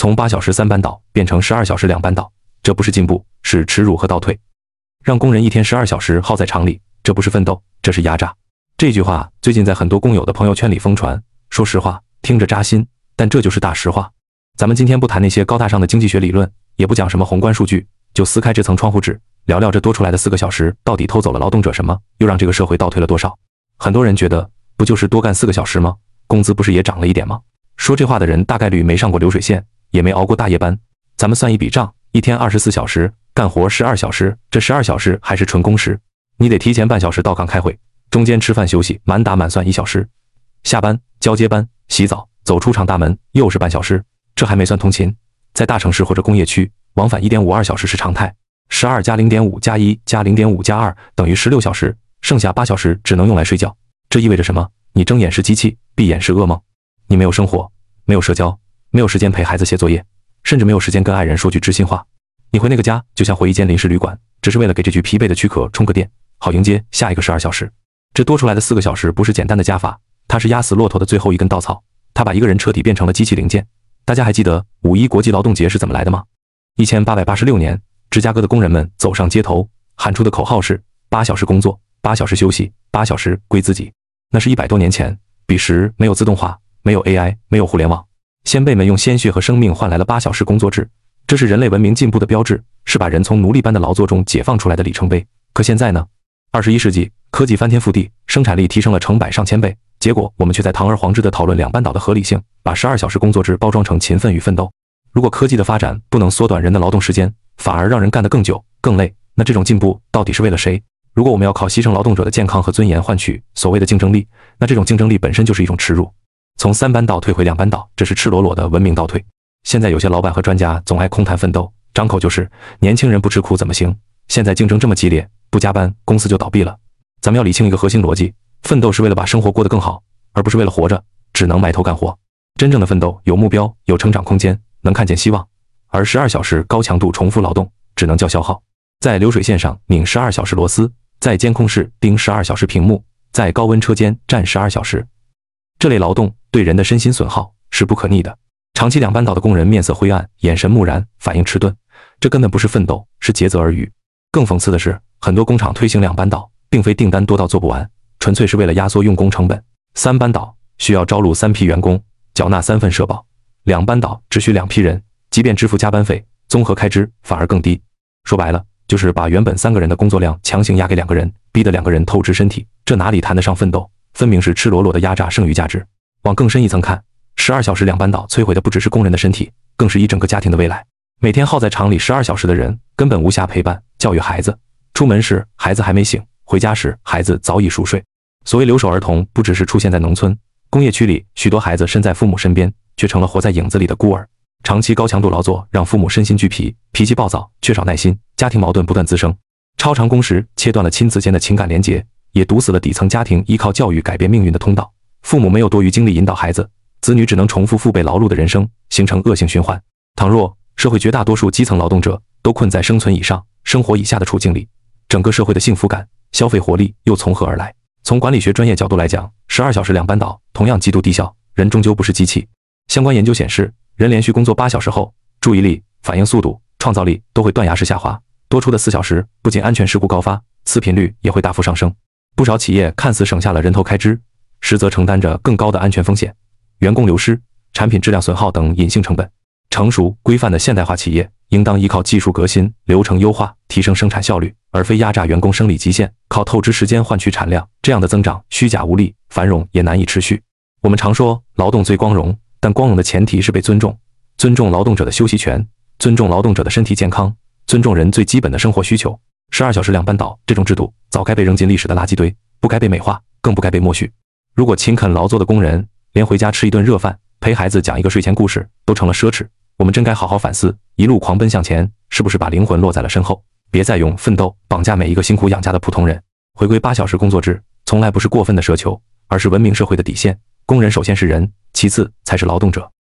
从8小时3班倒变成12小时2班倒，这不是进步，是耻辱和倒退。让工人一天12小时耗在厂里，这不是奋斗，这是压榨。这句话最近在很多工友的朋友圈里疯传，说实话，听着扎心，但这就是大实话。咱们今天不谈那些高大上的经济学理论，也不讲什么宏观数据，就撕开这层窗户纸，聊聊这多出来的4个小时到底偷走了劳动者什么，又让这个社会倒退了多少。很多人觉得，不就是多干4个小时吗？工资不是也涨了一点吗？说这话的人大概率没上过流水线，也没熬过大夜班。咱们算一笔账，一天24小时，干活12小时，这12小时还是纯工时。你得提前半小时到岗开会，中间吃饭休息，满打满算1小时。下班、交接班、洗澡、走出厂大门又是半小时，这还没算通勤。在大城市或者工业区，往返1.52小时是常态。12加0.5加1加0.5加2等于16小时，剩下8小时只能用来睡觉。这意味着什么？你睁眼是机器，闭眼是噩梦。你没有生活，没有社交，没有时间陪孩子写作业，甚至没有时间跟爱人说句知心话。你回那个家就像回一间临时旅馆，只是为了给这具疲惫的躯壳充个电，好迎接下一个12小时。这多出来的4个小时不是简单的加法，它是压死骆驼的最后一根稻草，它把一个人彻底变成了机器零件。大家还记得5·1国际劳动节是怎么来的吗？1886年，芝加哥的工人们走上街头，喊出的口号是8小时工作，8小时休息，8小时归自己。那是100多年前，彼时没有自动化，没有 AI， 没有互联网，先辈们用鲜血和生命换来了8小时工作制，这是人类文明进步的标志，是把人从奴隶般的劳作中解放出来的里程碑。可现在呢？21世纪，科技翻天覆地，生产力提升了成百上千倍，结果我们却在堂而皇之地讨论2班倒的合理性，把12小时工作制包装成勤奋与奋斗。如果科技的发展不能缩短人的劳动时间，反而让人干得更久、更累，那这种进步到底是为了谁？如果我们要靠牺牲劳动者的健康和尊严换取所谓的竞争力，那这种竞争力本身就是一种耻辱。从3班倒退回2班倒，这是赤裸裸的文明倒退。现在有些老板和专家总爱空谈奋斗，张口就是年轻人不吃苦怎么行？现在竞争这么激烈，不加班公司就倒闭了。咱们要理清一个核心逻辑，奋斗是为了把生活过得更好，而不是为了活着只能埋头干活。真正的奋斗有目标，有成长空间，能看见希望，而12小时高强度重复劳动只能叫消耗。在流水线上拧12小时螺丝，在监控室盯12小时屏幕，在高温车间站12小时，这类劳动对人的身心损耗是不可逆的。长期2班倒的工人面色灰暗，眼神木然，反应迟钝，这根本不是奋斗，是竭泽而渔。更讽刺的是，很多工厂推行2班倒，并非订单多到做不完，纯粹是为了压缩用工成本。3班倒需要招录3批员工，缴纳3份社保；2班倒只需2批人，即便支付加班费，综合开支反而更低。说白了，就是把原本3个人的工作量强行压给2个人，逼得2个人透支身体，这哪里谈得上奋斗？分明是赤裸裸的压榨剩余价值。往更深一层看，12小时2班倒摧毁的不只是工人的身体，更是一整个家庭的未来。每天耗在厂里12小时的人，根本无暇陪伴教育孩子。出门时孩子还没醒，回家时孩子早已熟睡。所谓留守儿童，不只是出现在农村，工业区里许多孩子身在父母身边，却成了活在影子里的孤儿。长期高强度劳作让父母身心俱疲，脾气暴躁，缺少耐心，家庭矛盾不断滋生。超长工时切断了亲子间的情感连结，也堵死了底层家庭依靠教育改变命运的通道。父母没有多余精力引导孩子，子女只能重复父辈劳碌的人生，形成恶性循环。倘若社会绝大多数基层劳动者都困在生存以上、生活以下的处境里，整个社会的幸福感、消费活力又从何而来？从管理学专业角度来讲，12小时2班倒同样极度低效，人终究不是机器。相关研究显示，人连续工作8小时后，注意力、反应速度、创造力都会断崖式下滑，多出的4小时不仅安全事故高发，次频率也会大幅上升。不少企业看似省下了人头开支，实则承担着更高的安全风险、员工流失、产品质量损耗等隐性成本。成熟规范的现代化企业应当依靠技术革新、流程优化提升生产效率，而非压榨员工生理极限，靠透支时间换取产量，这样的增长虚假无力，繁荣也难以持续。我们常说劳动最光荣，但光荣的前提是被尊重，尊重劳动者的休息权，尊重劳动者的身体健康，尊重人最基本的生活需求。12小时2班倒这种制度早该被扔进历史的垃圾堆，不该被美化，更不该被默许。如果勤恳劳作的工人连回家吃一顿热饭，陪孩子讲一个睡前故事都成了奢侈，我们真该好好反思，一路狂奔向前，是不是把灵魂落在了身后？别再用奋斗绑架每一个辛苦养家的普通人。回归8小时工作制，从来不是过分的奢求，而是文明社会的底线。工人首先是人，其次才是劳动者。